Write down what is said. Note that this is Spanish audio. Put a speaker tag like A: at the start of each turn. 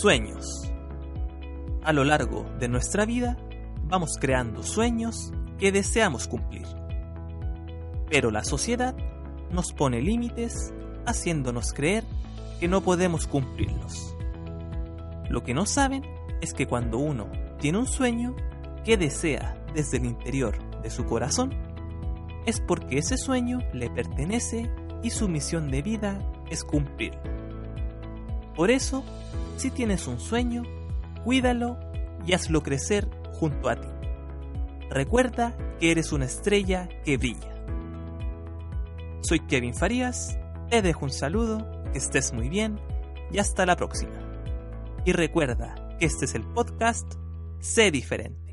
A: Sueños. A lo largo de nuestra vida vamos creando sueños que deseamos cumplir. Pero la sociedad nos pone límites haciéndonos creer que no podemos cumplirlos. Lo que no saben es que cuando uno tiene un sueño que desea desde el interior de su corazón, es porque ese sueño le pertenece y su misión de vida es cumplirlo. Por eso, si tienes un sueño, cuídalo y hazlo crecer junto a ti. Recuerda que eres una estrella que brilla. Soy Kevin Farías, te dejo un saludo, que estés muy bien y hasta la próxima. Y recuerda que este es el podcast Sé Diferente.